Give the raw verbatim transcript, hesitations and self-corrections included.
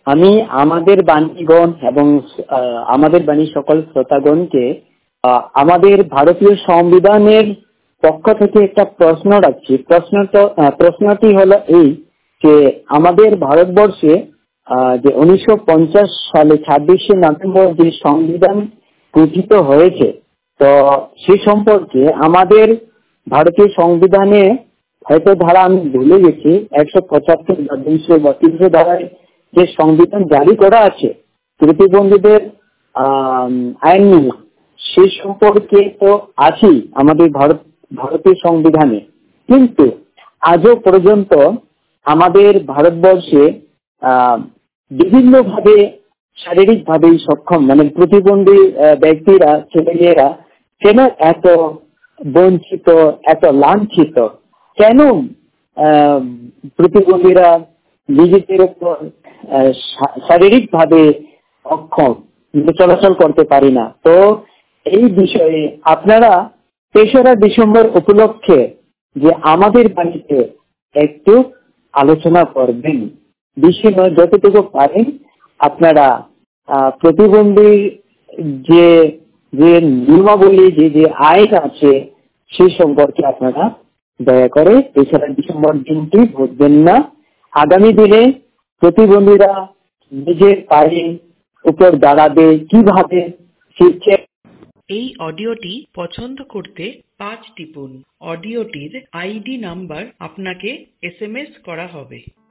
আমি আমাদের বাণীগণ এবং আহ, আমাদের বাণী সকল শ্রোতাগণকে আহ, আমাদের ভারতীয় সংবিধানের পক্ষ থেকে একটা প্রশ্ন রাখছি। প্রশ্নটা আহ, প্রশ্নটি হলো এই যে আমাদের ভারতবর্ষে আহ, যে উনিশশো পঞ্চাশ সালে ছাব্বিশে নভেম্বর যে সংবিধান গঠিত হয়েছে, তো সে সম্পর্কে আমাদের ভারতীয় সংবিধানে হয়তো ধারা আমি ভুলে গেছি, একশো পঁচাত্তর বা দুইশো বা তিনশো ধারায় যে সংবিধান জারি করা আছে প্রতিবন্ধীদের আহ আইন, সে সম্পর্কে তো আছেই আমাদের ভারত ভারতীয় সংবিধানে। কিন্তু আজও পর্যন্ত আমাদের ভারতবর্ষে আহ বিভিন্ন ভাবে শারীরিক ভাবে সক্ষম মানে প্রতিবন্ধী আহ, ব্যক্তিরা, ছেলেমেয়েরা কেন এত বঞ্চিত, এত লাঞ্ছিত? কেন আহ, প্রতিবন্ধীরা নিজেদের উপর শারীরিক ভাবে অক্ষম, চলাচল করতে পারি না? তো এই বিষয়ে আপনারা তেসরা ডিসেম্বর উপলক্ষে যে আমাদের বাড়িতে একটু আলোচনা করবেন, বেশি নয় যতটুকু পারেন আপনারা আহ, প্রতিবন্ধী যে যে নিয়মাবলী, যে যে আইন আছে সেই সম্পর্কে আপনারা দয়া করে তেসরা ডিসেম্বর দিনটি ভুলবেন না। আগামী দিনে প্রতিবন্ধীরা নিজের পায়ের উপর দাঁড়াবে কিভাবে শিখছে। এই অডিওটি পছন্দ করতে পাঁচ টিপুন। অডিওটির আইডি নাম্বার আপনাকে এস এম এস করা হবে।